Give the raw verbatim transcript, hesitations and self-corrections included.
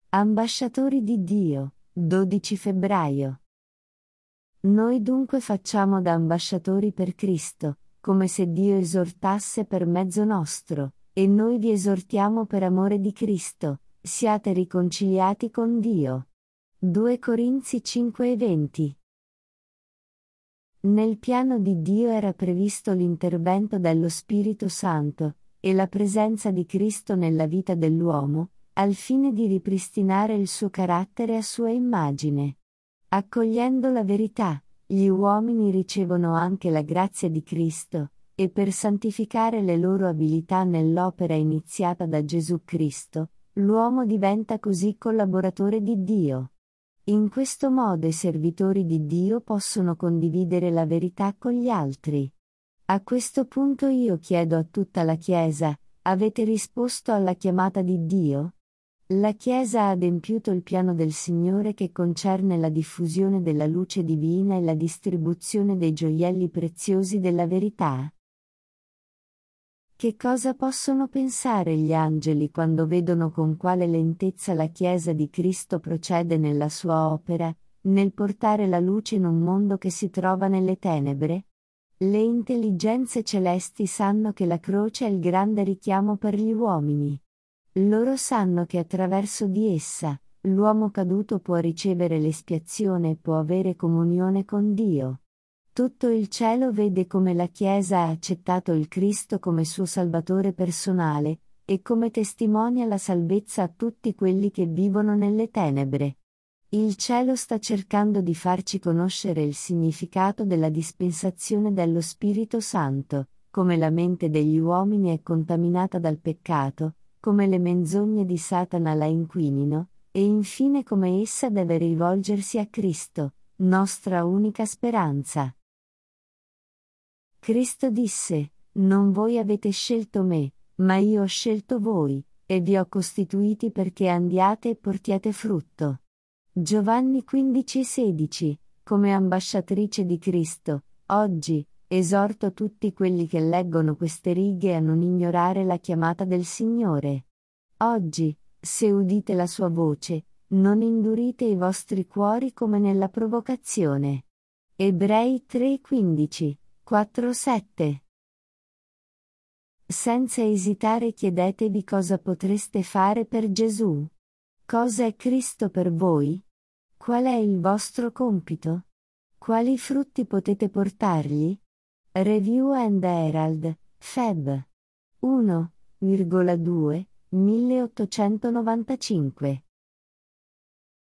Ambasciatori di Dio, dodici febbraio. Noi dunque facciamo da ambasciatori per Cristo, come se Dio esortasse per mezzo nostro, e noi vi esortiamo per amore di Cristo, siate riconciliati con Dio. due Corinzi cinque e venti. Nel piano di Dio era previsto l'intervento dello Spirito Santo, e la presenza di Cristo nella vita dell'uomo, al fine di ripristinare il suo carattere a sua immagine. Accogliendo la verità, gli uomini ricevono anche la grazia di Cristo, e per santificare le loro abilità nell'opera iniziata da Gesù Cristo, l'uomo diventa così collaboratore di Dio. In questo modo i servitori di Dio possono condividere la verità con gli altri. A questo punto io chiedo a tutta la Chiesa: avete risposto alla chiamata di Dio? La Chiesa ha adempiuto il piano del Signore che concerne la diffusione della luce divina e la distribuzione dei gioielli preziosi della verità? Che cosa possono pensare gli angeli quando vedono con quale lentezza la Chiesa di Cristo procede nella sua opera, nel portare la luce in un mondo che si trova nelle tenebre? Le intelligenze celesti sanno che la croce è il grande richiamo per gli uomini. Loro sanno che attraverso di essa, l'uomo caduto può ricevere l'espiazione e può avere comunione con Dio. Tutto il cielo vede come la Chiesa ha accettato il Cristo come suo Salvatore personale, e come testimonia la salvezza a tutti quelli che vivono nelle tenebre. Il cielo sta cercando di farci conoscere il significato della dispensazione dello Spirito Santo, come la mente degli uomini è contaminata dal peccato, come le menzogne di Satana la inquinino, e infine come essa deve rivolgersi a Cristo, nostra unica speranza. Cristo disse: non voi avete scelto me, ma io ho scelto voi, e vi ho costituiti perché andiate e portiate frutto. Giovanni quindici e sedici. Come ambasciatrice di Cristo, oggi, esorto tutti quelli che leggono queste righe a non ignorare la chiamata del Signore. Oggi, se udite la sua voce, non indurite i vostri cuori come nella provocazione. Ebrei tre quindici, quattro sette. Senza esitare chiedetevi cosa potreste fare per Gesù. Cosa è Cristo per voi? Qual è il vostro compito? Quali frutti potete portargli? Review and Herald, Feb. uno virgola due, milleottocentonovantacinque.